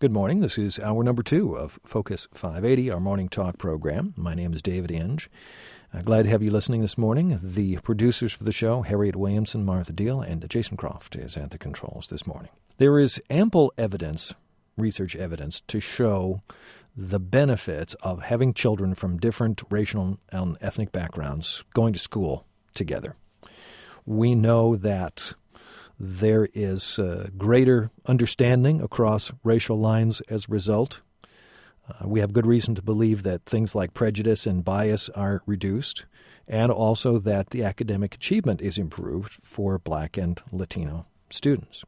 Good morning. This is hour number 2 of Focus 580, our morning talk program. My name is David Inge. Glad to have you listening this morning. The producers for the show, Harriet Williamson, Martha Deal, and Jason Croft is at the controls this morning. There is ample evidence, research evidence, to show the benefits of having children from different racial and ethnic backgrounds going to school together. We know that there is greater understanding across racial lines as a result. We have good reason to believe that things like prejudice and bias are reduced, and also that the academic achievement is improved for Black and Latino students.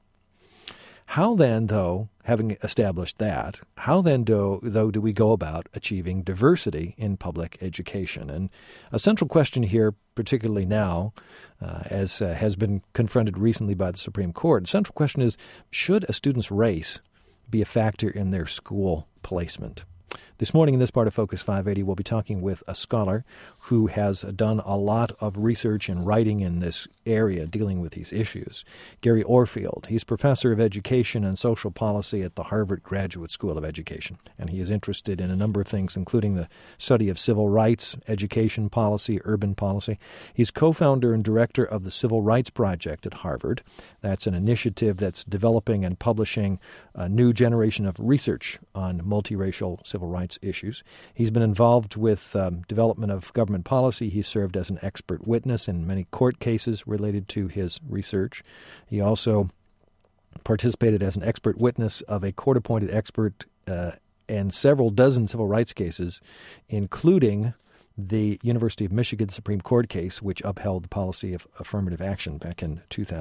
How then, though, having established that, how then, do we go about achieving diversity in public education? And a central question here, particularly now, as has been confronted recently by the Supreme Court, the central question is, should a student's race be a factor in their school placement? This morning in this part of Focus 580, we'll be talking with a scholar who has done a lot of research and writing in this area dealing with these issues. Gary Orfield. He's professor of education and social policy at the Harvard Graduate School of Education, and he is interested in a number of things, including the study of civil rights, education policy, urban policy. He's co-founder and director of the Civil Rights Project at Harvard. That's an initiative that's developing and publishing a new generation of research on multiracial civil rights issues. He's been involved with development of government policy. He served as an expert witness in many court cases related to his research. He also participated as an expert witness of a court-appointed expert in several dozen civil rights cases, including the University of Michigan Supreme Court case, which upheld the policy of affirmative action back in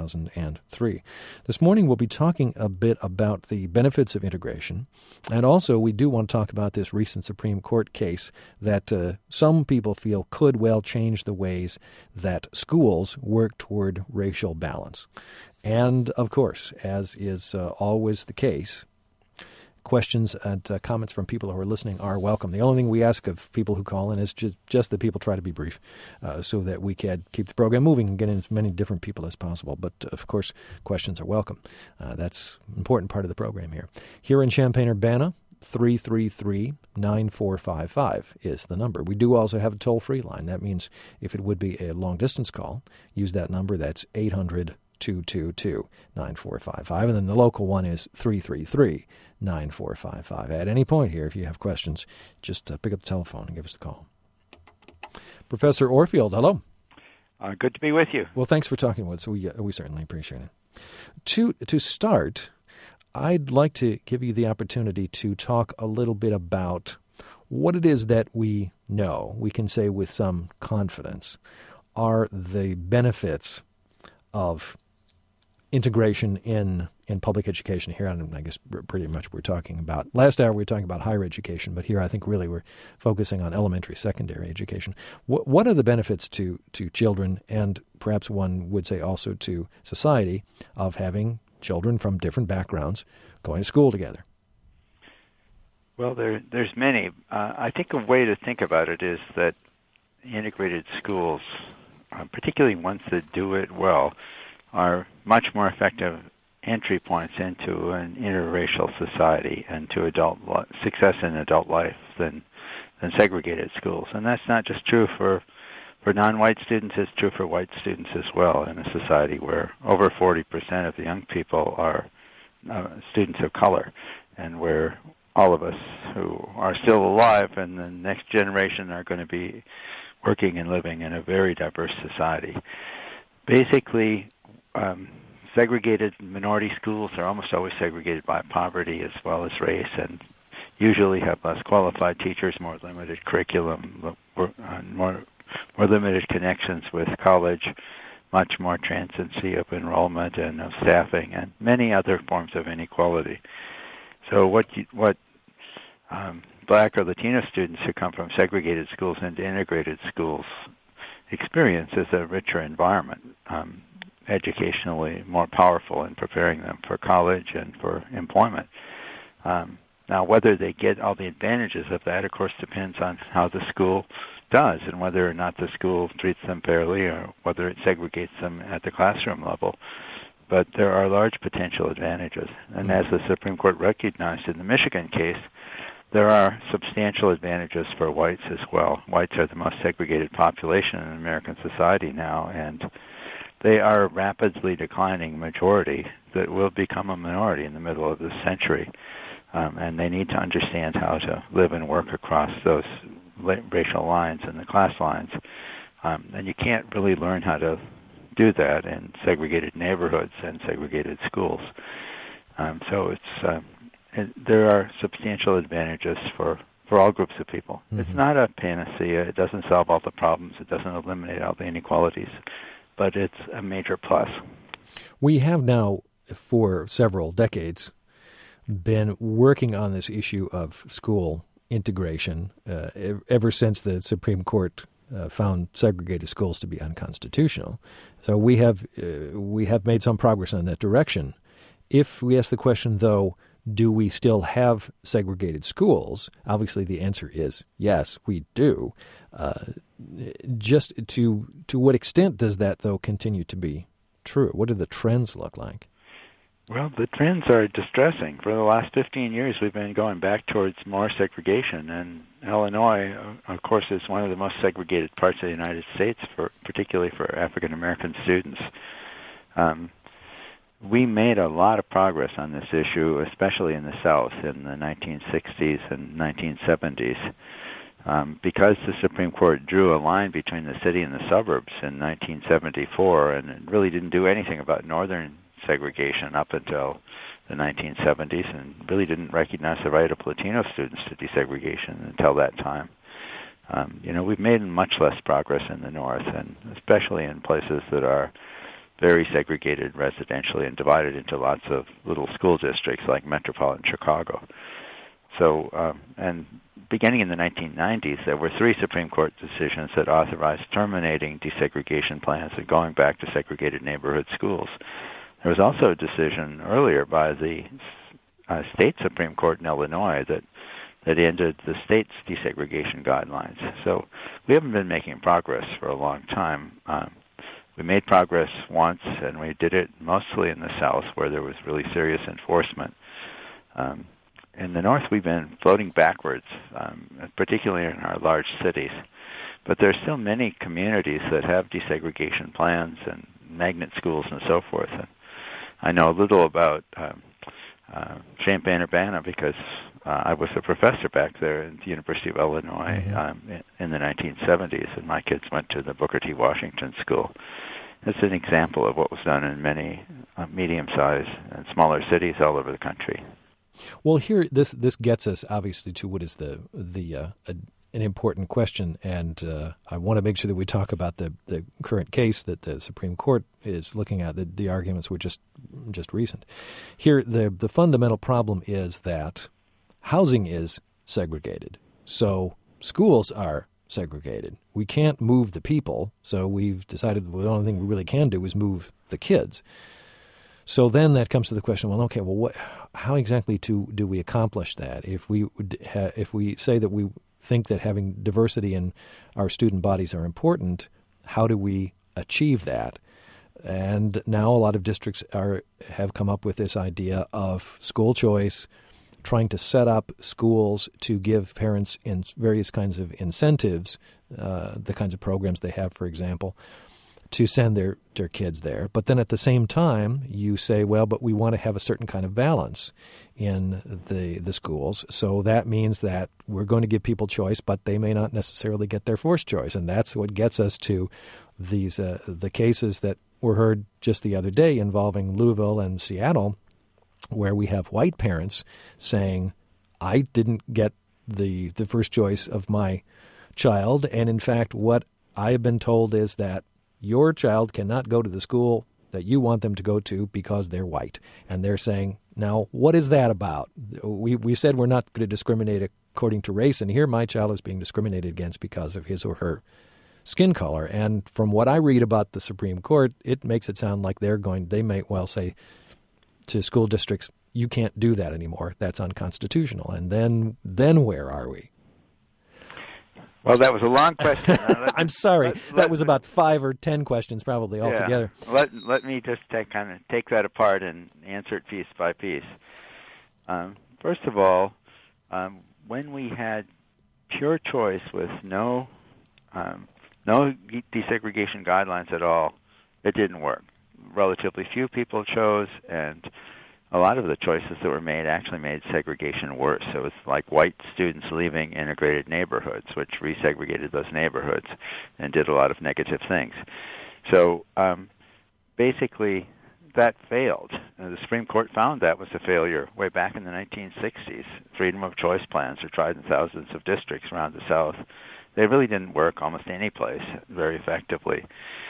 2003. This morning we'll be talking a bit about the benefits of integration, and also we do want to talk about this recent Supreme Court case that some people feel could well change the ways that schools work toward racial balance. And, of course, as is always the case, questions and comments from people who are listening are welcome. The only thing we ask of people who call in is just that people try to be brief so that we can keep the program moving and get in as many different people as possible. But, of course, questions are welcome. That's an important part of the program here. Here in Champaign-Urbana, 333-9455 is the number. We do also have a toll-free line. That means if it would be a long-distance call, use that number. That's 800-222-9455. And then the local one is 333-9455. At any point here, if you have questions, just pick up the telephone and give us the call. Professor Orfield, hello. Good to be with you. Well, thanks for talking with us. We certainly appreciate it. To start, I'd like to give you the opportunity to talk a little bit about what it is that we know, we can say with some confidence, are the benefits of integration in public education here. I guess pretty much we're talking about, last hour we were talking about higher education, but here I think really we're focusing on elementary, secondary education. What are the benefits to children, and perhaps one would say also to society, of having children from different backgrounds going to school together? Well, there's many. I think a way to think about it is that integrated schools, particularly ones that do it well, are much more effective entry points into an interracial society and to success in adult life than segregated schools. And that's not just true for non-white students, it's true for white students as well, in a society where over 40% of the young people are students of color, and where all of us who are still alive and the next generation are going to be working and living in a very diverse society. Basically, segregated minority schools are almost always segregated by poverty as well as race, and usually have less qualified teachers, more limited curriculum, more limited connections with college, much more transiency of enrollment and of staffing, and many other forms of inequality. So what Black or Latino students who come from segregated schools into integrated schools experience is a richer environment, educationally more powerful in preparing them for college and for employment. Now, whether they get all the advantages of that, of course, depends on how the school does and whether or not the school treats them fairly or whether it segregates them at the classroom level. but there are large potential advantages. And as the Supreme Court recognized in the Michigan case, there are substantial advantages for whites as well. Whites are the most segregated population in American society now, and they are a rapidly declining majority that will become a minority in the middle of this century. And they need to understand how to live and work across those racial lines and the class lines. And you can't really learn how to do that in segregated neighborhoods and segregated schools. There are substantial advantages for all groups of people. Mm-hmm. It's not a panacea. It doesn't solve all the problems. It doesn't eliminate all the inequalities. But it's a major plus. We have now, for several decades, been working on this issue of school integration ever since the Supreme Court found segregated schools to be unconstitutional. So we have made some progress in that direction. If we ask the question, though, do we still have segregated schools? Obviously, the answer is yes, we do. Just to what extent does that, though, continue to be true? What do the trends look like? Well, the trends are distressing. For the last 15 years, we've been going back towards more segregation, and Illinois, of course, is one of the most segregated parts of the United States, particularly for African American students. We made a lot of progress on this issue, especially in the South in the 1960s and 1970s, because the Supreme Court drew a line between the city and the suburbs in 1974, and it really didn't do anything about northern segregation up until the 1970s, and really didn't recognize the right of Latino students to desegregation until that time. We've made much less progress in the North, and especially in places that are very segregated residentially and divided into lots of little school districts like metropolitan Chicago. So, and beginning in the 1990s, there were 3 Supreme Court decisions that authorized terminating desegregation plans and going back to segregated neighborhood schools. There was also a decision earlier by the state Supreme Court in Illinois that ended the state's desegregation guidelines. So we haven't been making progress for a long time. We made progress once, and we did it mostly in the South, where there was really serious enforcement. In the North, we've been floating backwards, particularly in our large cities. But there are still many communities that have desegregation plans and magnet schools and so forth. And I know a little about Champaign-Urbana because I was a professor back there at the University of Illinois in the 1970s, and my kids went to the Booker T. Washington School. It's an example of what was done in many medium-sized and smaller cities all over the country. Well, here this gets us obviously to what is an important question, and I want to make sure that we talk about the current case that the Supreme Court is looking at. The arguments were just recent. Here, the fundamental problem is that housing is segregated, so schools are segregated. We can't move the people, so we've decided the only thing we really can do is move the kids. So then that comes to the question, how exactly do we accomplish that? If we say that we think that having diversity in our student bodies are important, how do we achieve that? And now a lot of districts have come up with this idea of school choice, trying to set up schools to give parents in various kinds of incentives, the kinds of programs they have, for example, to send their kids there. But then at the same time, you say, well, but we want to have a certain kind of balance in the schools. So that means that we're going to give people choice, but they may not necessarily get their first choice. And that's what gets us to these the cases that were heard just the other day involving Louisville and Seattle, where we have white parents saying, I didn't get the first choice of my child. And in fact, what I have been told is that your child cannot go to the school that you want them to go to because they're white. And they're saying, now, what is that about? We said we're not going to discriminate according to race, and here my child is being discriminated against because of his or her skin color. And from what I read about the Supreme Court, it makes it sound like they may well say to school districts, you can't do that anymore. That's unconstitutional. And then where are we? Well, that was a long question. I'm sorry. That was about 5 or 10 questions probably altogether. Let me just take that apart and answer it piece by piece. First of all, when we had pure choice with no desegregation guidelines at all, it didn't work. Relatively few people chose, and a lot of the choices that were made actually made segregation worse. So it was like white students leaving integrated neighborhoods, which resegregated those neighborhoods and did a lot of negative things. So basically, that failed. The Supreme Court found that was a failure way back in the 1960s. Freedom of choice plans were tried in thousands of districts around the South. They really didn't work almost any place very effectively.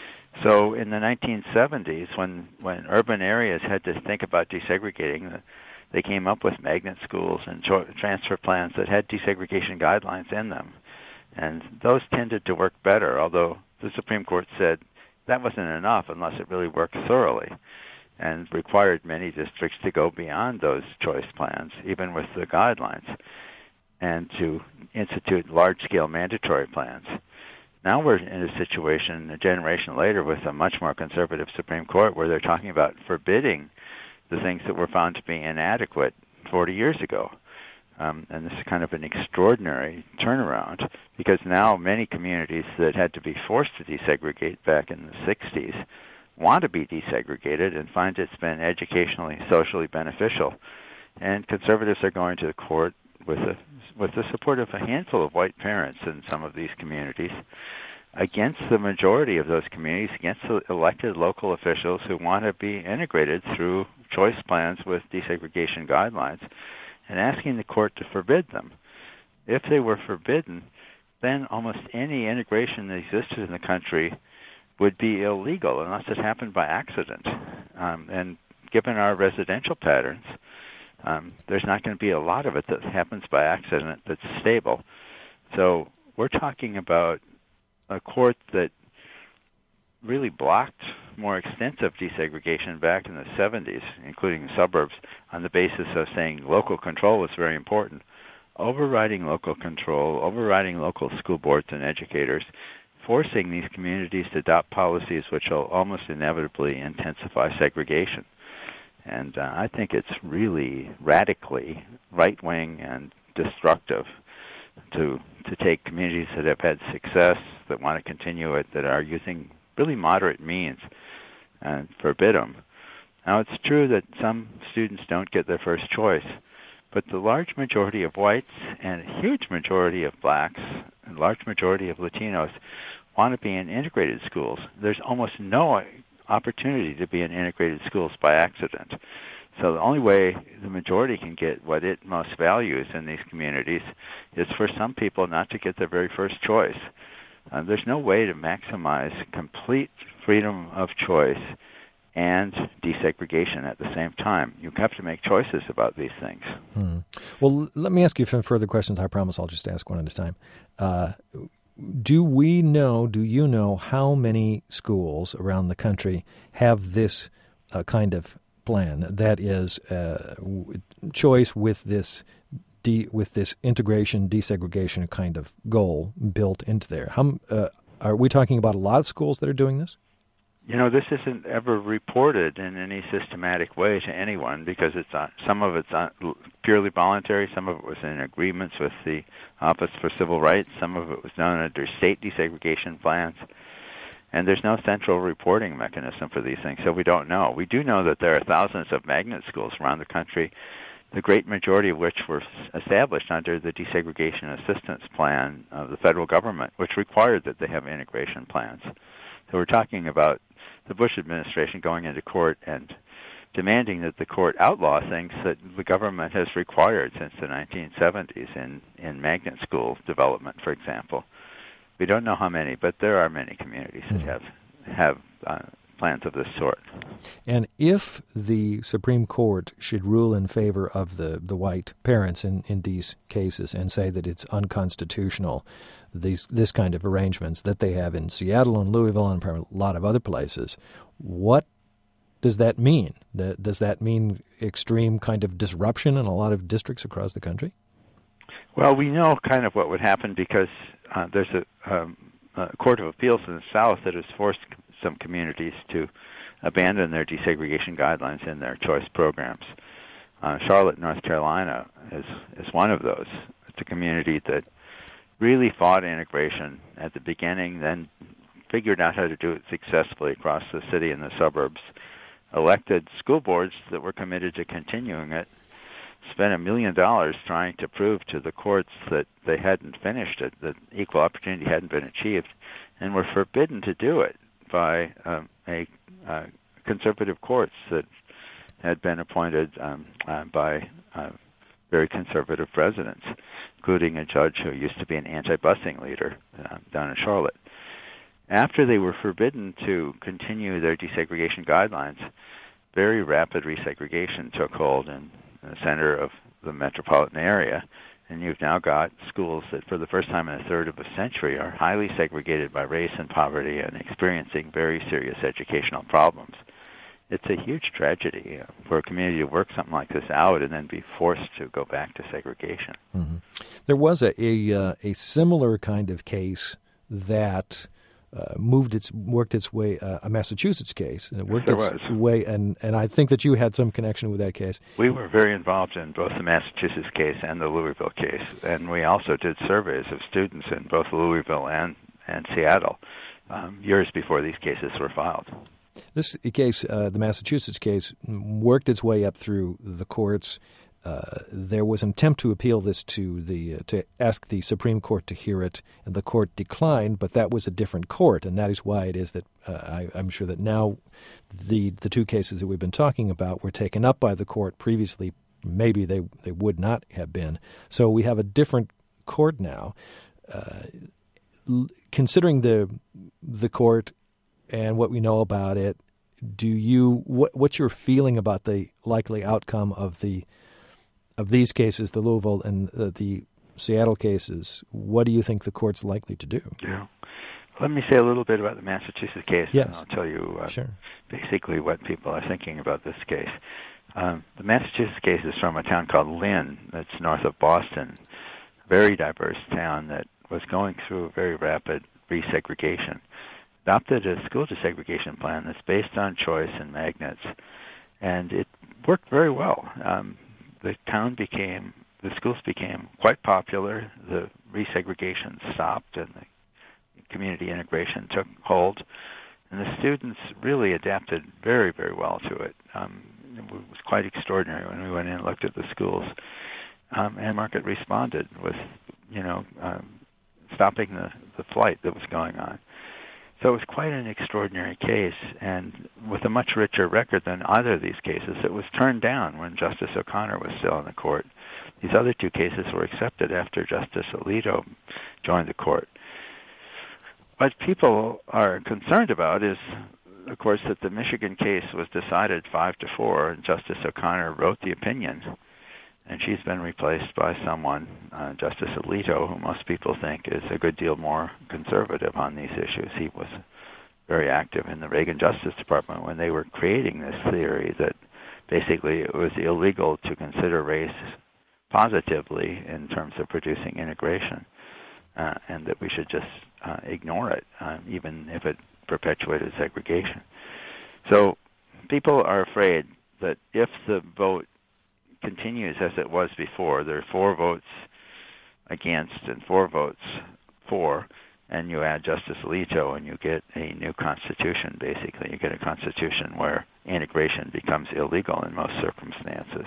So in the 1970s, when urban areas had to think about desegregating, they came up with magnet schools and transfer plans that had desegregation guidelines in them. And those tended to work better, although the Supreme Court said that wasn't enough unless it really worked thoroughly, and required many districts to go beyond those choice plans, even with the guidelines, and to institute large-scale mandatory plans. Now we're in a situation a generation later with a much more conservative Supreme Court where they're talking about forbidding the things that were found to be inadequate 40 years ago. And this is kind of an extraordinary turnaround, because now many communities that had to be forced to desegregate back in the 60s want to be desegregated and find it's been educationally, socially beneficial. And conservatives are going to the court with the support of a handful of white parents in some of these communities, against the majority of those communities, against the elected local officials who want to be integrated through choice plans with desegregation guidelines, and asking the court to forbid them. If they were forbidden, then almost any integration that existed in the country would be illegal unless it happened by accident. And given our residential patterns, there's not going to be a lot of it that happens by accident that's stable. So we're talking about a court that really blocked more extensive desegregation back in the 70s, including the suburbs, on the basis of saying local control was very important. Overriding local control, overriding local school boards and educators, forcing these communities to adopt policies which will almost inevitably intensify segregation. And I think it's really radically right-wing and destructive to take communities that have had success, that want to continue it, that are using really moderate means, and forbid them. Now, it's true that some students don't get their first choice, but the large majority of whites and a huge majority of blacks and large majority of Latinos want to be in integrated schools. There's almost no opportunity to be in integrated schools by accident. So the only way the majority can get what it most values in these communities is for some people not to get their very first choice. There's no way to maximize complete freedom of choice and desegregation at the same time. You have to make choices about these things. Well, let me ask you some further questions. I promise I'll just ask one at a time. Do you know how many schools around the country have this kind of plan, that is choice with this integration, desegregation kind of goal built into there? Are we talking about a lot of schools that are doing this? You know, this isn't ever reported in any systematic way to anyone, because some of it's purely voluntary, some of it was in agreements with the Office for Civil Rights, some of it was done under state desegregation plans, and there's no central reporting mechanism for these things, so we don't know. We do know that there are thousands of magnet schools around the country, the great majority of which were established under the Desegregation Assistance Plan of the federal government, which required that they have integration plans. So we're talking about the Bush administration going into court and demanding that the court outlaw things that the government has required since the 1970s in magnet school development, for example. We don't know how many, but there are many communities that have plans of this sort. And if the Supreme Court should rule in favor of the white parents in these cases and say that it's unconstitutional, this kind of arrangements that they have in Seattle and Louisville and a lot of other places, what does that mean? Does that mean extreme kind of disruption in a lot of districts across the country? Well, we know kind of what would happen, because there's a Court of Appeals in the South that has forced some communities to abandon their desegregation guidelines in their choice programs. Charlotte, North Carolina is one of those. It's a community that really fought integration at the beginning, then figured out how to do it successfully across the city and the suburbs, elected school boards that were committed to continuing it, spent $1 million trying to prove to the courts that they hadn't finished it, that equal opportunity hadn't been achieved, and were forbidden to do it by conservative courts that had been appointed by very conservative presidents, including a judge who used to be an anti-busing leader down in Charlotte. After they were forbidden to continue their desegregation guidelines, very rapid resegregation took hold in the center of the metropolitan area, and you've now got schools that for the first time in a third of a century are highly segregated by race and poverty and experiencing very serious educational problems. It's a huge tragedy for a community to work something like this out and then be forced to go back to segregation. Mm-hmm. There was a similar kind of case that worked its way, a Massachusetts case, and it worked its way, and I think that you had some connection with that case. We were very involved in both the Massachusetts case and the Louisville case, and we also did surveys of students in both Louisville and Seattle years before these cases were filed. This case, the Massachusetts case, worked its way up through the courts. There was an attempt to appeal this to ask the Supreme Court to hear it, and the court declined. But that was a different court, and that is why it is that I'm sure that now the two cases that we've been talking about were taken up by the court. Previously, maybe they would not have been. So we have a different court now. Considering the court and what we know about it, what's your feeling about the likely outcome of these cases, the Louisville and the Seattle cases? What do you think the court's likely to do? Yeah. Let me say a little bit about the Massachusetts case, yes. And I'll tell you sure. Basically what people are thinking about this case. The Massachusetts case is from a town called Lynn that's north of Boston, a very diverse town that was going through a very rapid resegregation, adopted a school desegregation plan that's based on choice and magnets, and it worked very well. The schools became quite popular, the resegregation stopped, and the community integration took hold, and the students really adapted very, very well to it. It was quite extraordinary when we went in and looked at the schools, and market responded with, stopping the flight that was going on. So it was quite an extraordinary case, and with a much richer record than either of these cases. It was turned down when Justice O'Connor was still in the court. These other two cases were accepted after Justice Alito joined the court. What people are concerned about is, of course, that the Michigan case was decided 5-4, and Justice O'Connor wrote the opinion, and she's been replaced by someone, Justice Alito, who most people think is a good deal more conservative on these issues. He was very active in the Reagan Justice Department when they were creating this theory that basically it was illegal to consider race positively in terms of producing integration, and that we should just ignore it, even if it perpetuated segregation. So people are afraid that if the vote continues as it was before, there are 4 votes against and 4 votes for, and you add Justice Alito and you get a new constitution, basically. You get a constitution where integration becomes illegal in most circumstances.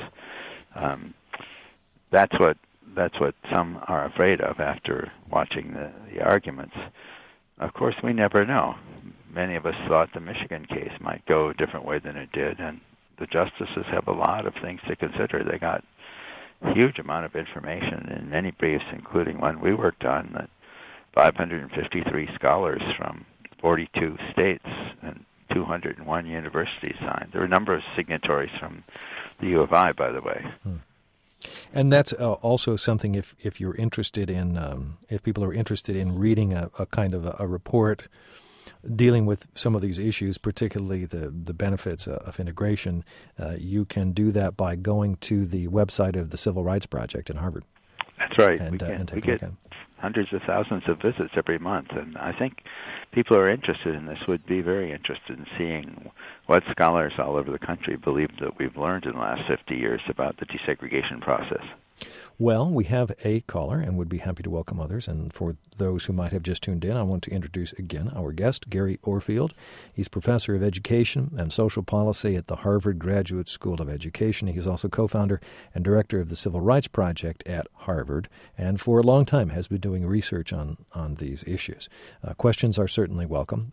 That's what some are afraid of after watching the arguments. Of course, we never know. Many of us thought the Michigan case might go a different way than it did, and the justices have a lot of things to consider. They got a huge amount of information in many briefs, including one we worked on, that 553 scholars from 42 states and 201 universities signed. There were a number of signatories from the U of I, by the way. And that's also something if you're interested in, if people are interested in reading a kind of a report dealing with some of these issues, particularly the benefits of integration, you can do that by going to the website of the Civil Rights Project in Harvard. That's right. And take a look at it. hundreds of thousands of visits every month. And I think people who are interested in this would be very interested in seeing what scholars all over the country believe that we've learned in the last 50 years about the desegregation process. Well, we have a caller and would be happy to welcome others. And for those who might have just tuned in, I want to introduce again our guest, Gary Orfield. He's professor of education and social policy at the Harvard Graduate School of Education. He's also co-founder and director of the Civil Rights Project at Harvard, and for a long time has been doing research on these issues. Questions are certainly welcome.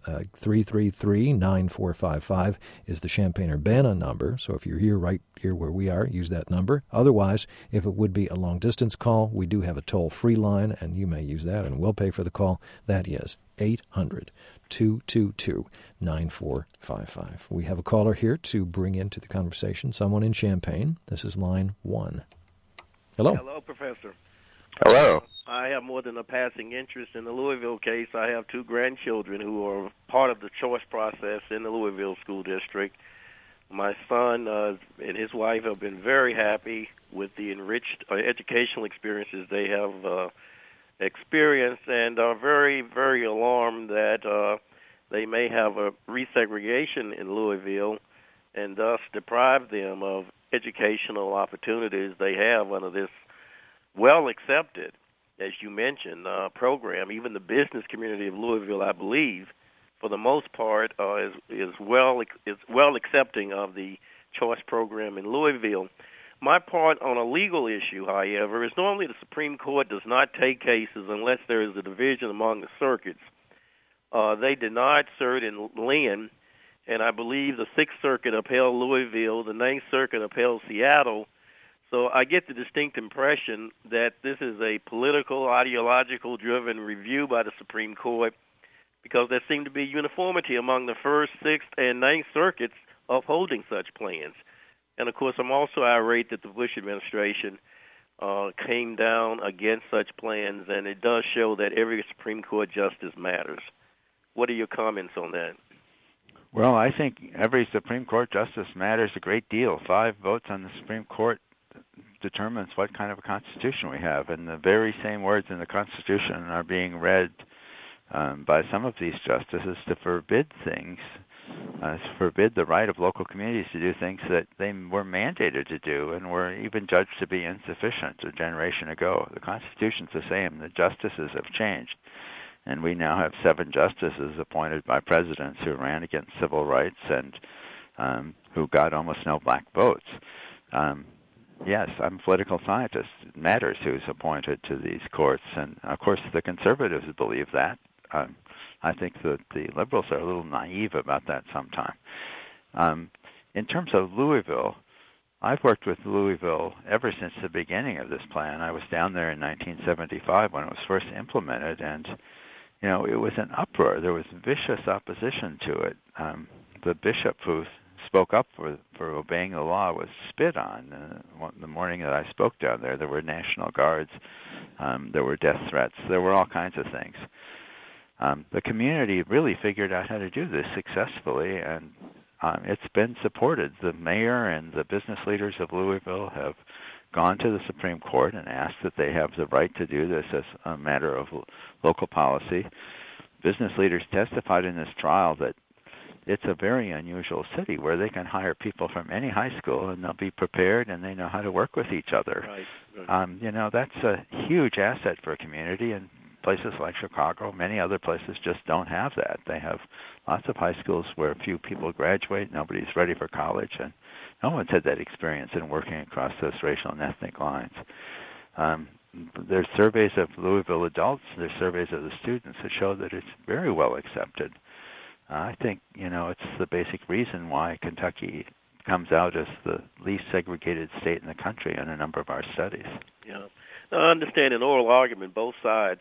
333-9455 is the Champaign-Urbana number, so if you're right here where we are, use that number. Otherwise, if it would be a long-distance call, we do have a toll-free line, and you may use that, and we'll pay for the call. That is 800-222-9455. We have a caller here to bring into the conversation, someone in Champaign. This is line 1. Hello. Hello, Professor. Hello. I have more than a passing interest in the Louisville case. I have 2 grandchildren who are part of the choice process in the Louisville School District. My son and his wife have been very happy with the enriched educational experiences they have experienced, and are very, very alarmed that they may have a resegregation in Louisville and thus deprive them of educational opportunities they have under this well-accepted, as you mentioned, program. Even the business community of Louisville, I believe, for the most part, is well accepting of the choice program in Louisville. My part on a legal issue, however, is normally the Supreme Court does not take cases unless there is a division among the circuits. They denied cert in Lynn, and I believe the Sixth Circuit upheld Louisville, the Ninth Circuit upheld Seattle. So I get the distinct impression that this is a political, ideological-driven review by the Supreme Court, because there seemed to be uniformity among the First, Sixth, and Ninth Circuits upholding such plans. And, of course, I'm also irate that the Bush administration came down against such plans, and it does show that every Supreme Court justice matters. What are your comments on that? Well, I think every Supreme Court justice matters a great deal. 5 votes on the Supreme Court determines what kind of a Constitution we have, and the very same words in the Constitution are being read by some of these justices to forbid things, forbid the right of local communities to do things that they were mandated to do and were even judged to be insufficient a generation ago. The Constitution's the same. The justices have changed, and we now have 7 justices appointed by presidents who ran against civil rights and who got almost no black votes. Yes, I'm a political scientist. It matters who's appointed to these courts, and of course the conservatives believe that. I think that the liberals are a little naive about that sometimes. In terms of Louisville, I've worked with Louisville ever since the beginning of this plan. I was down there in 1975 when it was first implemented, and it was an uproar. There was vicious opposition to it. The bishop who spoke up for obeying the law was spit on. The morning that I spoke down there were National Guards, there were death threats, there were all kinds of things. The community really figured out how to do this successfully, and it's been supported. The mayor and the business leaders of Louisville have gone to the Supreme Court and asked that they have the right to do this as a matter of local policy. Business leaders testified in this trial that it's a very unusual city where they can hire people from any high school and they'll be prepared and they know how to work with each other. Right. That's a huge asset for a community, and places like Chicago, many other places just don't have that. They have lots of high schools where few people graduate, nobody's ready for college, and no one's had that experience in working across those racial and ethnic lines. There's surveys of Louisville adults, there's surveys of the students that show that it's very well accepted. I think, it's the basic reason why Kentucky comes out as the least segregated state in the country in a number of our studies. Yeah. Now, I understand in oral argument both sides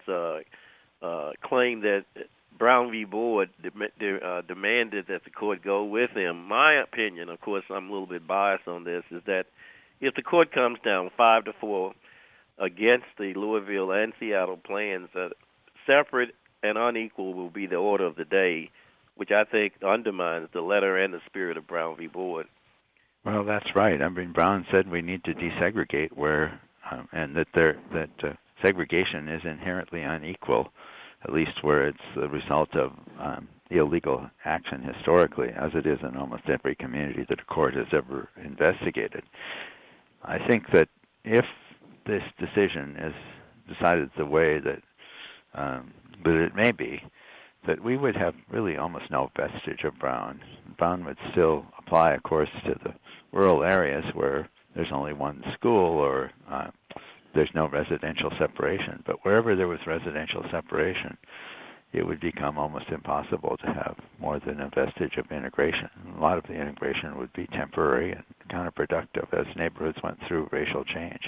claim that Brown v. Board demanded that the court go with him. My opinion, of course, I'm a little bit biased on this, is that if the court comes down 5-4 against the Louisville and Seattle plans, separate and unequal will be the order of the day, which I think undermines the letter and the spirit of Brown v. Board. Well, that's right. Brown said we need to desegregate where and that segregation is inherently unequal, at least where it's the result of illegal action historically, as it is in almost every community that a court has ever investigated. I think that if this decision is decided the way that it may be, that we would have really almost no vestige of Brown. Brown would still apply, of course, to the rural areas where there's only one school or there's no residential separation. But wherever there was residential separation, it would become almost impossible to have more than a vestige of integration. A lot of the integration would be temporary and counterproductive as neighborhoods went through racial change.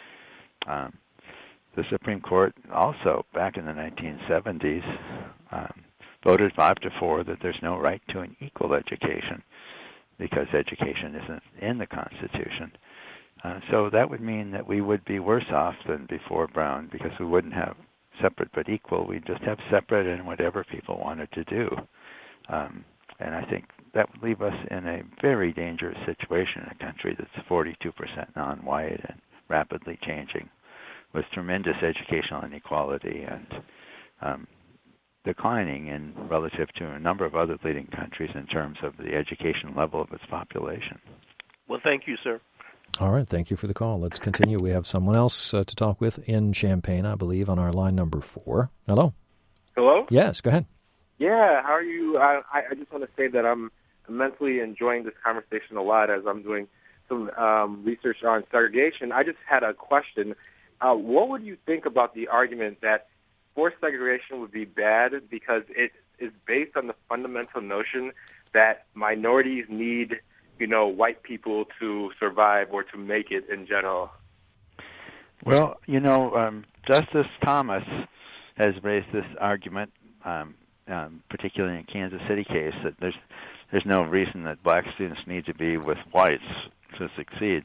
The Supreme Court also, back in the 1970s, voted 5-4 that there's no right to an equal education because education isn't in the Constitution. So that would mean that we would be worse off than before Brown because we wouldn't have separate but equal. We'd just have separate and whatever people wanted to do. And I think that would leave us in a very dangerous situation in a country that's 42% non-white and rapidly changing, with tremendous educational inequality and declining in relative to a number of other leading countries in terms of the education level of its population. Well, thank you, sir. All right, thank you for the call. Let's continue. We have someone else to talk with in Champaign, I believe, on our line number 4. Hello? Hello? Yes, go ahead. Yeah, how are you? I just want to say that I'm immensely enjoying this conversation a lot as I'm doing some research on segregation. I just had a question. What would you think about the argument that forced segregation would be bad because it is based on the fundamental notion that minorities need, white people to survive or to make it in general? Well, Justice Thomas has raised this argument, particularly in the Kansas City case, that there's no reason that black students need to be with whites to succeed.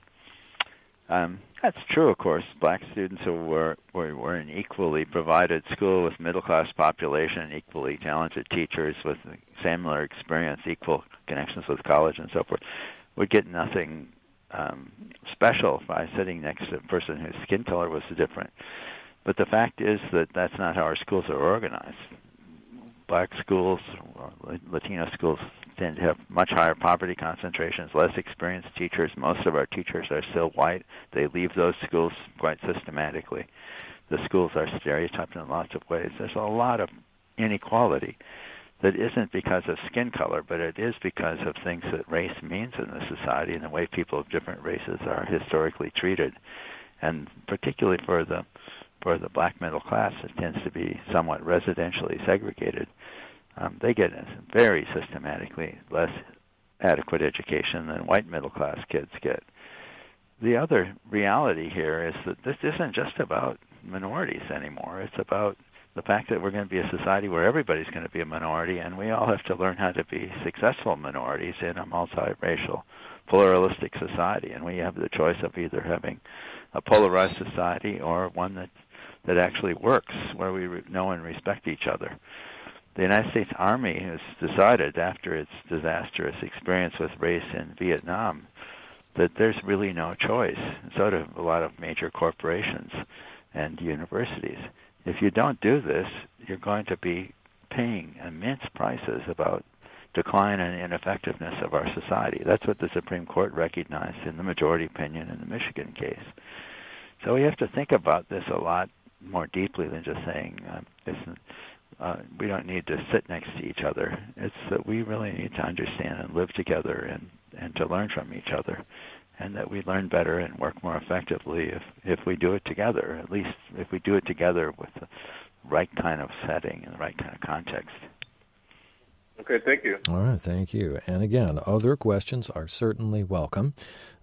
That's true, of course. Black students who were in equally provided school with middle-class population, equally talented teachers with similar experience, equal connections with college and so forth, would get nothing special by sitting next to a person whose skin color was different. But the fact is that that's not how our schools are organized. Black schools, or Latino schools, tend to have much higher poverty concentrations, less experienced teachers. Most of our teachers are still white. They leave those schools quite systematically. The schools are stereotyped in lots of ways. There's a lot of inequality that isn't because of skin color, but it is because of things that race means in the society and the way people of different races are historically treated. And particularly for the black middle class, it tends to be somewhat residentially segregated. They get a very systematically less adequate education than white middle-class kids get. The other reality here is that this isn't just about minorities anymore. It's about the fact that we're going to be a society where everybody's going to be a minority, and we all have to learn how to be successful minorities in a multiracial, pluralistic society. And we have the choice of either having a polarized society or one that actually works, where we know and respect each other. The United States Army has decided, after its disastrous experience with race in Vietnam, that there's really no choice. So do a lot of major corporations and universities. If you don't do this, you're going to be paying immense prices about decline and ineffectiveness of our society. That's what the Supreme Court recognized in the majority opinion in the Michigan case. So we have to think about this a lot more deeply than just saying we don't need to sit next to each other. It's that we really need to understand and live together and to learn from each other, and that we learn better and work more effectively if we do it together, at least if we do it together with the right kind of setting and the right kind of context. Okay, thank you. All right, thank you. And again, other questions are certainly welcome.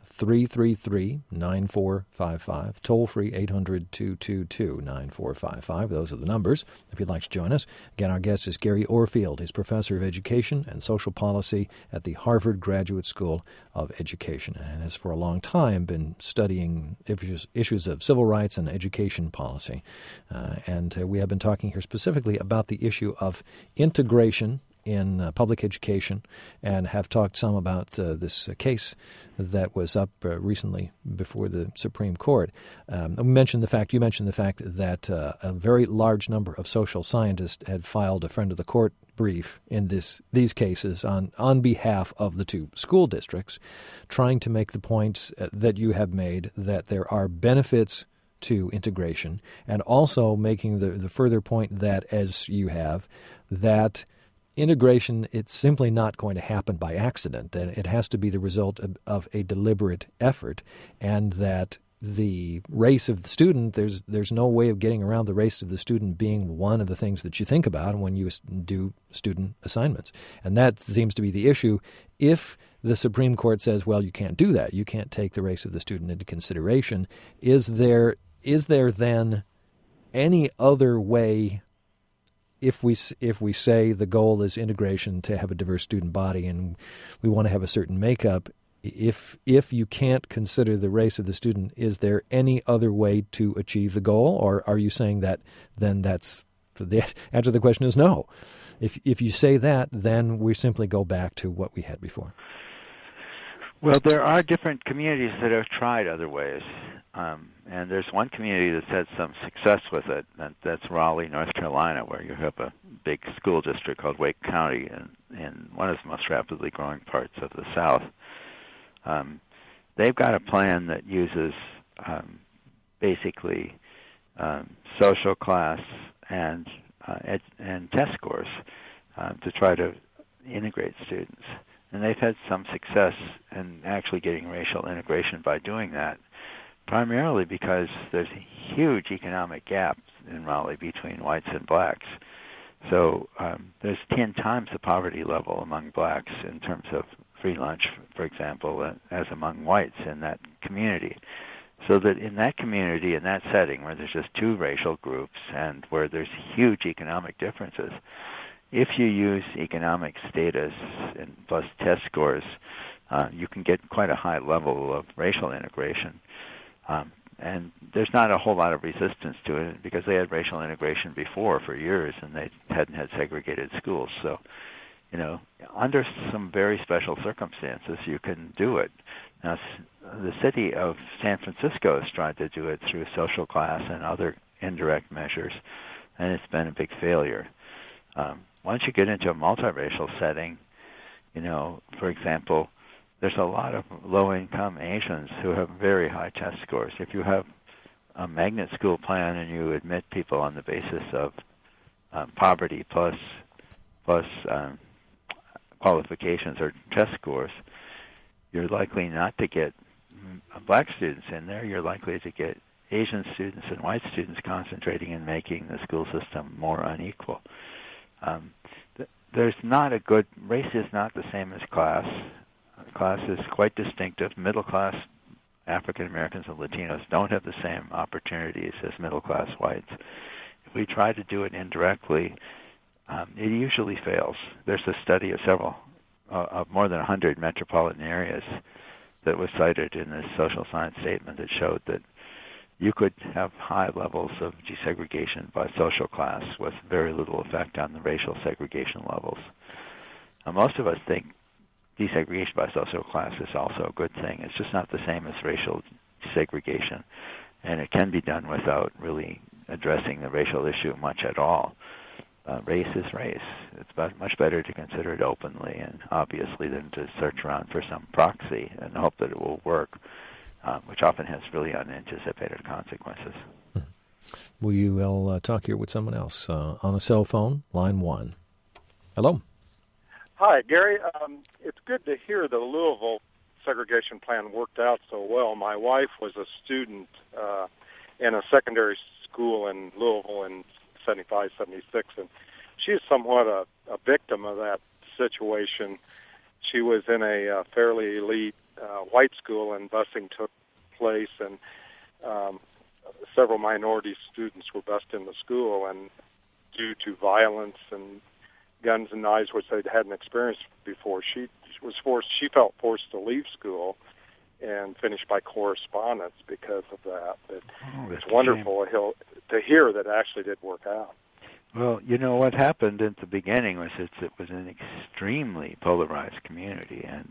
333-9455, toll-free 800-222-9455. Those are the numbers if you'd like to join us. Again, our guest is Gary Orfield. He's professor of education and social policy at the Harvard Graduate School of Education and has for a long time been studying issues of civil rights and education policy. And we have been talking here specifically about the issue of integration in public education and have talked some about this case that was up recently before the Supreme Court. You mentioned the fact that a very large number of social scientists had filed a friend of the court brief in these cases on behalf of the two school districts, trying to make the points that you have made, that there are benefits to integration, and also making the further point that, as you have, that integration, it's simply not going to happen by accident, that it has to be the result of a deliberate effort, and that the race of the student, there's no way of getting around the race of the student being one of the things that you think about when you do student assignments. And that seems to be the issue. If the Supreme Court says, well, you can't do that, you can't take the race of the student into consideration, is there then any other way, if we say the goal is integration, to have a diverse student body and we want to have a certain makeup, if you can't consider the race of the student, is there any other way to achieve the goal? Or are you saying that then that's the answer to the question is no? If you say that, then we simply go back to what we had before. Well, there are different communities that have tried other ways. And there's one community that's had some success with it, and that's Raleigh, North Carolina, where you have a big school district called Wake County in one of the most rapidly growing parts of the South. They've got a plan that uses basically social class and test scores to try to integrate students. And they've had some success in actually getting racial integration by doing that, primarily because there's a huge economic gap in Raleigh between whites and blacks. So there's 10 times the poverty level among blacks in terms of free lunch, for example, as among whites in that community. So that in that community, in that setting, where there's just two racial groups and where there's huge economic differences, if you use economic status and plus test scores, you can get quite a high level of racial integration. And there's not a whole lot of resistance to it because they had racial integration before for years and they hadn't had segregated schools. So, under some very special circumstances, you can do it. Now, the city of San Francisco has tried to do it through social class and other indirect measures, and it's been a big failure. Once you get into a multiracial setting, for example, there's a lot of low-income Asians who have very high test scores. If you have a magnet school plan and you admit people on the basis of poverty plus qualifications or test scores, you're likely not to get black students in there. You're likely to get Asian students and white students concentrating and making the school system more unequal. There's not a good race is not the same as class. Class is quite distinctive. Middle class African Americans and Latinos don't have the same opportunities as middle class whites. If we try to do it indirectly, it usually fails. There's a study of more than 100 metropolitan areas that was cited in this social science statement that showed that you could have high levels of desegregation by social class with very little effect on the racial segregation levels. Most of us think desegregation by social class is also a good thing. It's just not the same as racial segregation, and it can be done without really addressing the racial issue much at all. Race is race. It's much better to consider it openly and obviously than to search around for some proxy and hope that it will work, which often has really unanticipated consequences. We'll talk here with someone else on a cell phone, line 1. Hello. Hi, Gary. It's good to hear the Louisville segregation plan worked out so well. My wife was a student in a secondary school in Louisville in 75, 76, and she is somewhat a victim of that situation. She was in a fairly elite white school, and busing took place, and several minority students were bused in the school, and due to violence and guns and knives, which they hadn't experienced before, she felt forced to leave school and finish by correspondence because of that. It's wonderful to hear that it actually did work out. Well, what happened at the beginning was it was an extremely polarized community, and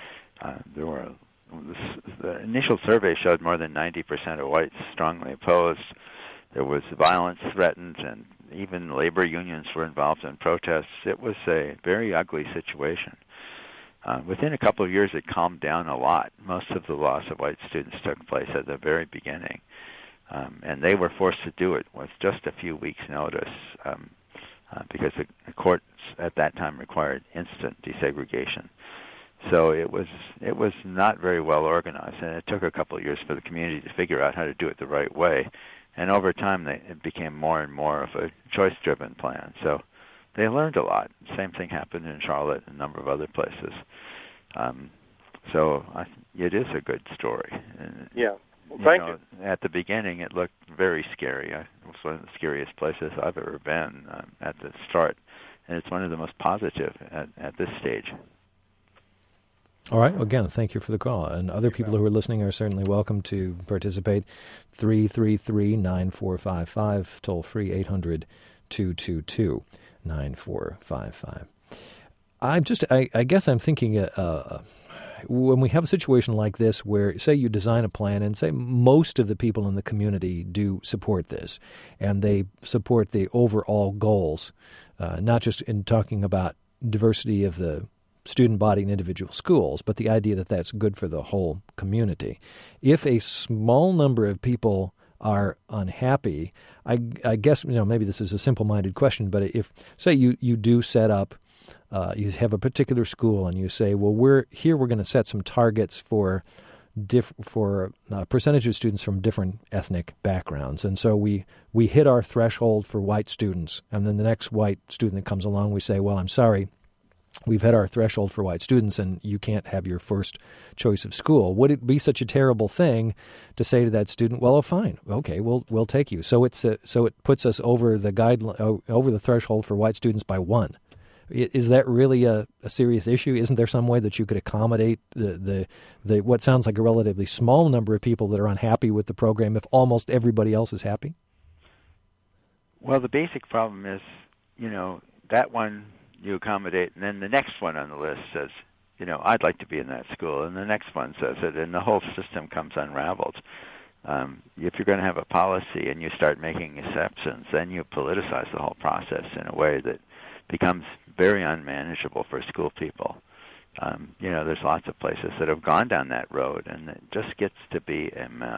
the initial survey showed more than 90% of whites strongly opposed. There was violence threatened, and even labor unions were involved in protests. It was a very ugly situation. Within a couple of years, it calmed down a lot. Most of the loss of white students took place at the very beginning, and they were forced to do it with just a few weeks' notice because the courts at that time required instant desegregation. So it was not very well organized, and it took a couple of years for the community to figure out how to do it the right way. And over time, it became more and more of a choice-driven plan. So they learned a lot. Same thing happened in Charlotte and a number of other places. It is a good story. Yeah. Well, thank you. At the beginning, it looked very scary. It was one of the scariest places I've ever been at the start, and it's one of the most positive at this stage. All right. Again, thank you for the call. And other people who are listening are certainly welcome to participate. 333-9455, toll free 800-222-9455. I guess I'm thinking when we have a situation like this where, say, you design a plan and say most of the people in the community do support this and they support the overall goals, not just in talking about diversity of the student body in individual schools, but the idea that that's good for the whole community. If a small number of people are unhappy, I guess, maybe this is a simple-minded question, but if, say, you do set up, you have a particular school and you say, well, we're going to set some targets for percentage of students from different ethnic backgrounds. And so we hit our threshold for white students, and then the next white student that comes along, we say, well, I'm sorry, we've hit our threshold for white students and you can't have your first choice of school. Would it be such a terrible thing to say to that student, well, fine, okay, we'll take you. So it puts us over the threshold for white students by one. Is that really a serious issue? Isn't there some way that you could accommodate the what sounds like a relatively small number of people that are unhappy with the program if almost everybody else is happy? Well, the basic problem is, that one you accommodate, and then the next one on the list says, I'd like to be in that school, and the next one says it, and the whole system comes unraveled. If you're going to have a policy and you start making exceptions, then you politicize the whole process in a way that becomes very unmanageable for school people. There's lots of places that have gone down that road, and it just gets to be a mess.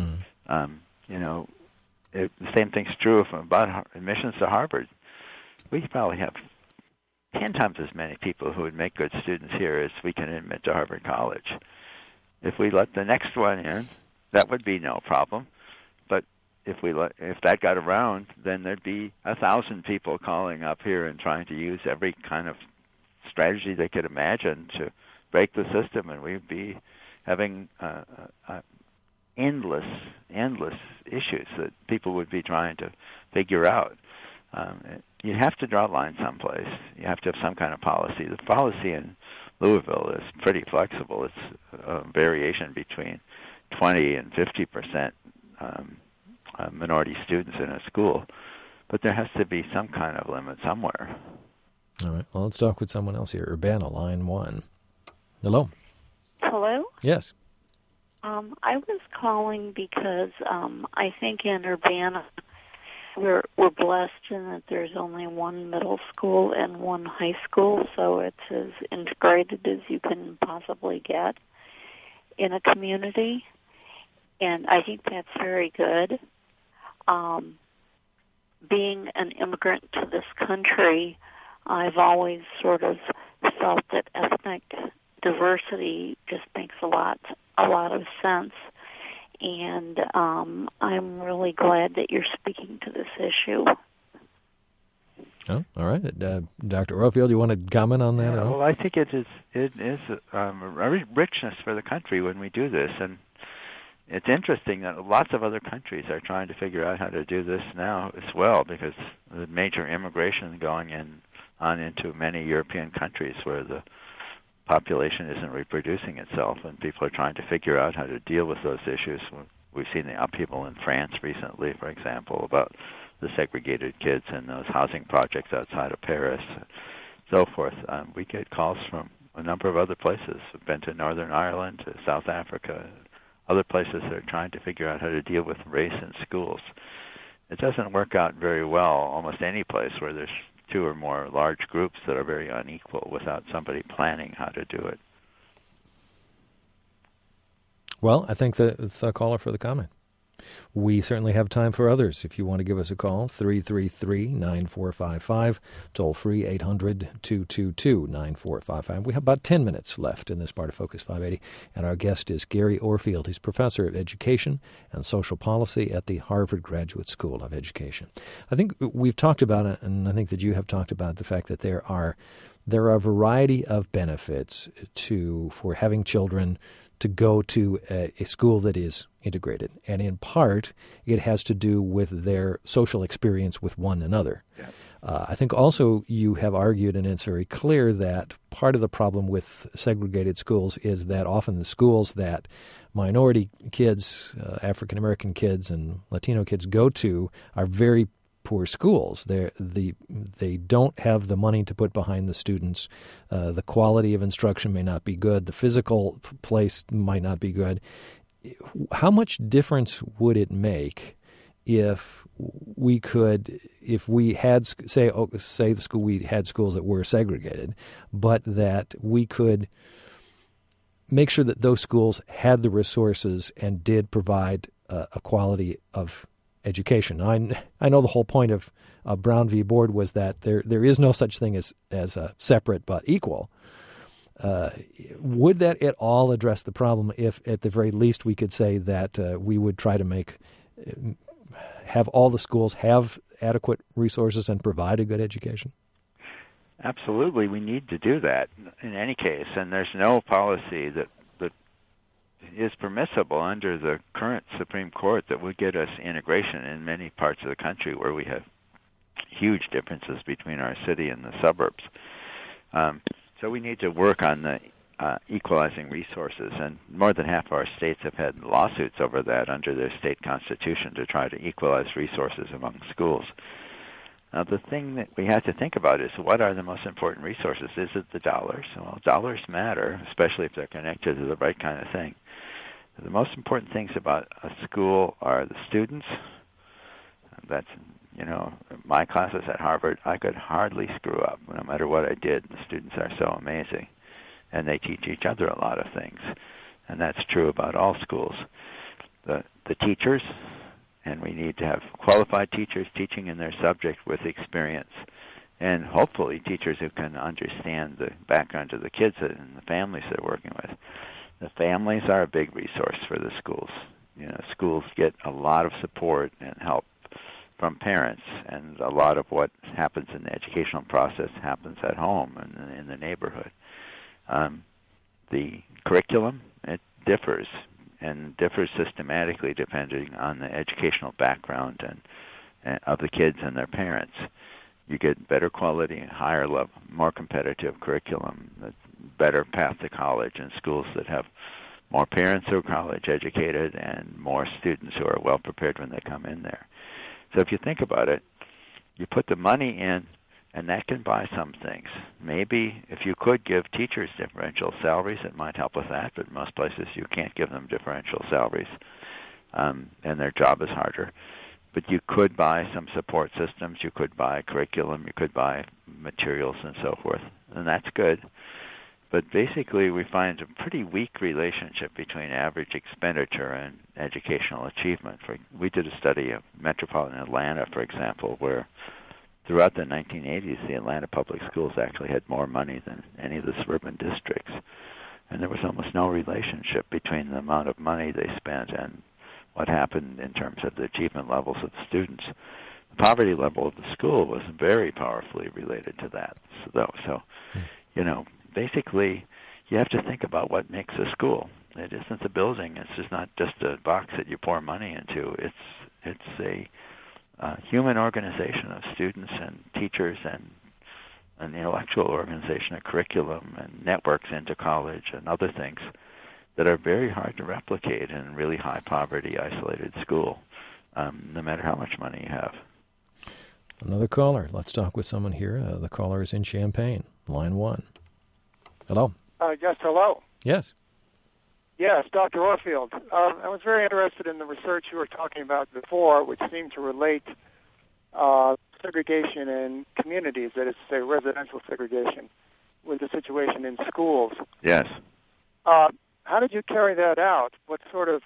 The same thing's true about admissions to Harvard. We probably have 10 times as many people who would make good students here as we can admit to Harvard College. If we let the next one in, that would be no problem. But if that got around, then there'd be 1,000 people calling up here and trying to use every kind of strategy they could imagine to break the system, and we'd be having endless issues that people would be trying to figure out. You have to draw a line someplace. You have to have some kind of policy. The policy in Louisville is pretty flexible. It's a variation between 20 and 50% minority students in a school. But there has to be some kind of limit somewhere. All right. Well, let's talk with someone else here. Urbana, line 1. Hello. Hello? Yes. I was calling because I think in Urbana we're blessed in that there's only one middle school and one high school, so it's as integrated as you can possibly get in a community, and I think that's very good. Being an immigrant to this country, I've always sort of felt that ethnic diversity just makes a lot of sense. And I'm really glad that you're speaking to this issue. Oh, all right. Dr. Orfield, do you want to comment on that at all? Well, I think it is a richness for the country when we do this. And it's interesting that lots of other countries are trying to figure out how to do this now as well, because the major immigration going on into many European countries where the population isn't reproducing itself, and people are trying to figure out how to deal with those issues. We've seen the upheaval in France recently, for example, about the segregated kids in those housing projects outside of Paris, so forth. We get calls from a number of other places. We've been to Northern Ireland, to South Africa, other places that are trying to figure out how to deal with race in schools. It doesn't work out very well almost any place where there's two or more large groups that are very unequal without somebody planning how to do it. Well, I thank the caller for the comment. We certainly have time for others. If you want to give us a call, 333-9455, toll free 800-222-9455. We have about 10 minutes left in this part of Focus 580, and our guest is Gary Orfield. He's professor of education and social policy at the Harvard Graduate School of Education. I think we've talked about it, and I think that you have talked about the fact that there are a variety of benefits for having children to go to a school that is integrated. And in part, it has to do with their social experience with one another. Yeah. I think also you have argued, and it's very clear, that part of the problem with segregated schools is that often the schools that minority kids, African-American kids, and Latino kids go to are very poor schools. They don't have the money to put behind the students. The quality of instruction may not be good. The physical place might not be good. How much difference would it make if we had, say the school, we had schools that were segregated, but that we could make sure that those schools had the resources and did provide a quality of education? I know the whole point of Brown v. Board was that there is no such thing as a separate but equal. Would that at all address the problem if, at the very least, we could say that we would try to have all the schools have adequate resources and provide a good education? Absolutely, we need to do that in any case, and there's no policy that is permissible under the current Supreme Court that would get us integration in many parts of the country where we have huge differences between our city and the suburbs. So we need to work on the equalizing resources, and more than half of our states have had lawsuits over that under their state constitution to try to equalize resources among schools. Now, the thing that we have to think about is, what are the most important resources? Is it the dollars? Well, dollars matter, especially if they're connected to the right kind of thing. The most important things about a school are the students. That's, my classes at Harvard, I could hardly screw up no matter what I did. The students are so amazing, and they teach each other a lot of things, and that's true about all schools. The teachers, and we need to have qualified teachers teaching in their subject with experience, and hopefully teachers who can understand the background of the kids and the families they're working with. The families are a big resource for the schools. Schools get a lot of support and help from parents, and a lot of what happens in the educational process happens at home and in the neighborhood. The curriculum, it differs, and differs systematically depending on the educational background and of the kids and their parents. You get better quality, higher level, more competitive curriculum, better path to college in schools that have more parents who are college educated and more students who are well prepared when they come in there. So if you think about it, you put the money in, and that can buy some things. Maybe if you could give teachers differential salaries, it might help with that, but most places you can't give them differential salaries, and their job is harder. But you could buy some support systems, you could buy curriculum, you could buy materials and so forth, and that's good. But basically we find a pretty weak relationship between average expenditure and educational achievement. We did a study of metropolitan Atlanta, for example, where throughout the 1980s the Atlanta public schools actually had more money than any of the suburban districts. And there was almost no relationship between the amount of money they spent and what happened in terms of the achievement levels of the students. The poverty level of the school was very powerfully related to that. So basically you have to think about what makes a school. It isn't the building. It's just not just a box that you pour money into. It's a human organization of students and teachers and an intellectual organization, a curriculum and networks into college and other things that are very hard to replicate in a really high poverty, isolated school, no matter how much money you have. Another caller. Let's talk with someone here. The caller is in Champaign, line 1. Hello. Yes, hello. Yes. Yes, Dr. Orfield. I was very interested in the research you were talking about before, which seemed to relate segregation in communities, that is to say residential segregation, with the situation in schools. Yes. How did you carry that out? What sort of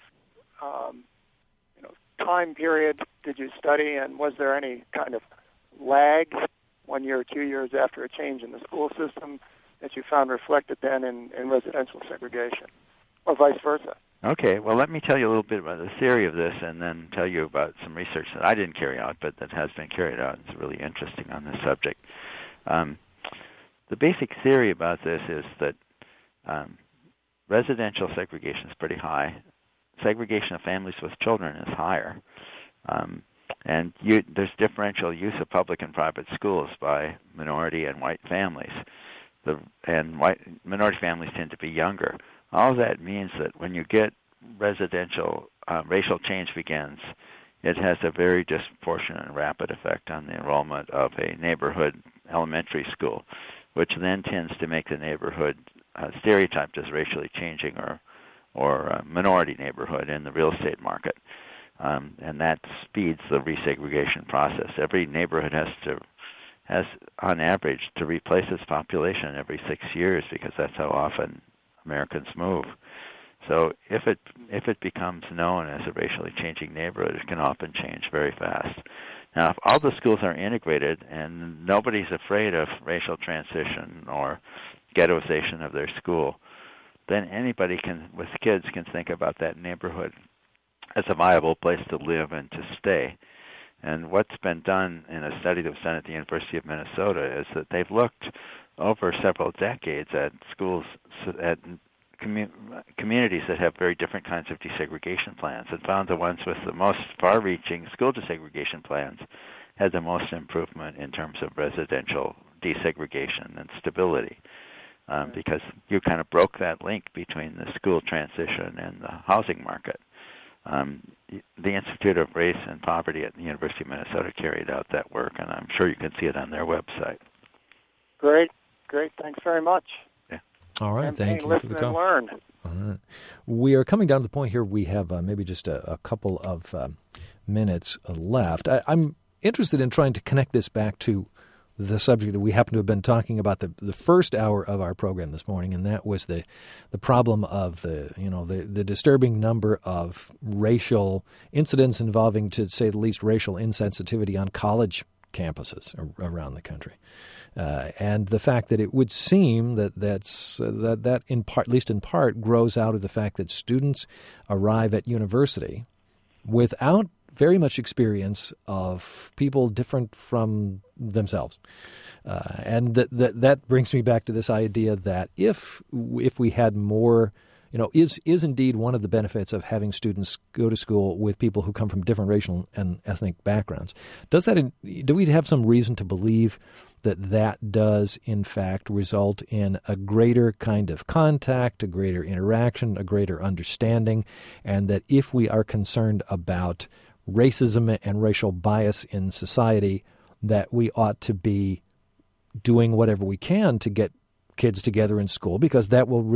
time period did you study, and was there any kind of lag 1 year or 2 years after a change in the school system that you found reflected then in residential segregation, or vice versa? Okay, well, let me tell you a little bit about the theory of this and then tell you about some research that I didn't carry out, but that has been carried out. It's really interesting on this subject. The basic theory about this is that residential segregation is pretty high. Segregation of families with children is higher. And there's differential use of public and private schools by minority and white families. Minority families tend to be younger. All of that means that when you get residential, racial change begins, it has a very disproportionate and rapid effect on the enrollment of a neighborhood elementary school, which then tends to make the neighborhood stereotyped as racially changing or a minority neighborhood in the real estate market. And that speeds the resegregation process. Every neighborhood has on average to replace its population every 6 years, because that's how often Americans move. So if it becomes known as a racially changing neighborhood, it can often change very fast. Now, if all the schools are integrated and nobody's afraid of racial transition or ghettoization of their school, then anybody with kids can think about that neighborhood as a viable place to live and to stay. And what's been done in a study that was done at the University of Minnesota is that they've looked over several decades at schools, at communities that have very different kinds of desegregation plans, and found the ones with the most far-reaching school desegregation plans had the most improvement in terms of residential desegregation and stability, because you kind of broke that link between the school transition and the housing market. The Institute of Race and Poverty at the University of Minnesota carried out that work, and I'm sure you can see it on their website. Great. Thanks very much. Yeah. All right. Thank you for the call. Learn. All right. We are coming down to the point here. We have maybe just a couple of minutes left. I'm interested in trying to connect this back to the subject that we happen to have been talking about the first hour of our program this morning, and that was the problem of the disturbing number of racial incidents involving, to say the least, racial insensitivity on college campuses around the country, and the fact that it would seem that in part, at least in part, grows out of the fact that students arrive at university without very much experience of people different from themselves. And that brings me back to this idea that if we had more, is indeed one of the benefits of having students go to school with people who come from different racial and ethnic backgrounds. Do we have some reason to believe that does, in fact, result in a greater kind of contact, a greater interaction, a greater understanding, and that if we are concerned about racism and racial bias in society, that we ought to be doing whatever we can to get kids together in school, because that will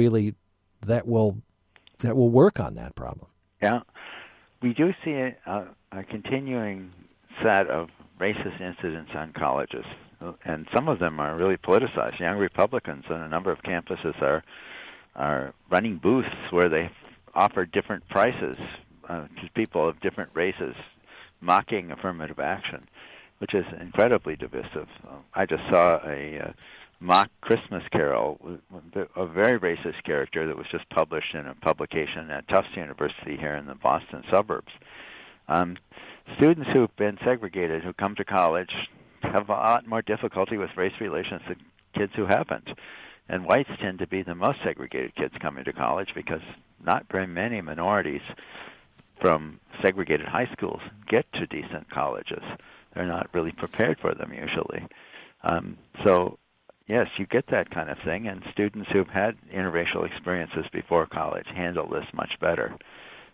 work on that problem. Yeah, we do see a continuing set of racist incidents on colleges, and some of them are really politicized. Young Republicans on a number of campuses are running booths where they offer different prices to people of different races, mocking affirmative action, which is incredibly divisive. I just saw a mock Christmas carol, a very racist character that was just published in a publication at Tufts University here in the Boston suburbs. Students who've been segregated, who come to college, have a lot more difficulty with race relations than kids who haven't. And whites tend to be the most segregated kids coming to college, because not very many minorities from segregated high schools get to decent colleges. They're not really prepared for them usually. So, yes, you get that kind of thing, and students who've had interracial experiences before college handle this much better.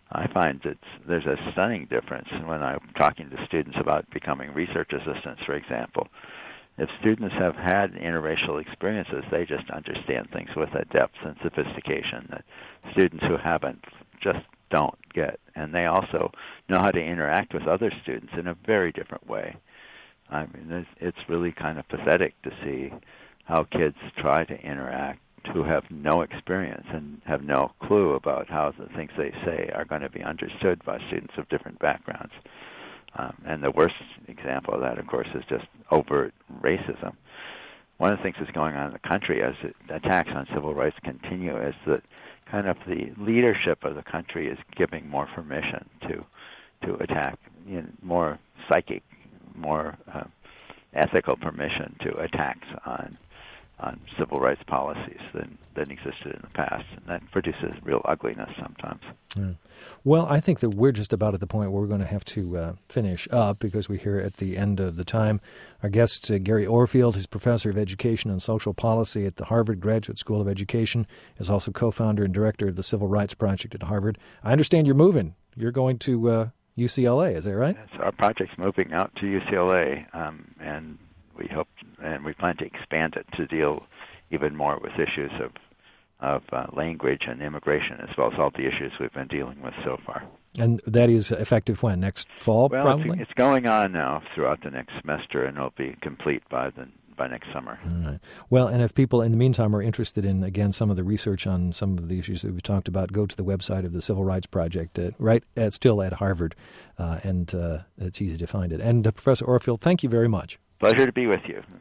I find that there's a stunning difference when I'm talking to students about becoming research assistants, for example. If students have had interracial experiences, they just understand things with a depth and sophistication that students who haven't just don't get. And they also know how to interact with other students in a very different way. I mean, it's really kind of pathetic to see how kids try to interact who have no experience and have no clue about how the things they say are going to be understood by students of different backgrounds. And the worst example of that, of course, is just overt racism. One of the things that's going on in the country as attacks on civil rights continue is that kind of the leadership of the country is giving more permission to attack, more psychic, more ethical permission to attacks on civil rights policies than existed in the past, and that produces real ugliness sometimes. Yeah. Well, I think that we're just about at the point where we're going to have to finish up because we're here at the end of the time. Our guest, Gary Orfield, is professor of education and social policy at the Harvard Graduate School of Education, is also co-founder and director of the Civil Rights Project at Harvard. I understand you're moving. You're going to UCLA, is that right? Yes, our project's moving out to UCLA, and we hope and we plan to expand it to deal even more with issues of language and immigration, as well as all the issues we've been dealing with so far. And that is effective when? Next fall, well, probably? It's going on now throughout the next semester, and it'll be complete by next summer. All right. Well, and if people in the meantime are interested in, again, some of the research on some of the issues that we've talked about, go to the website of the Civil Rights Project, still at Harvard, and it's easy to find it. And Professor Orfield, thank you very much. Pleasure to be with you.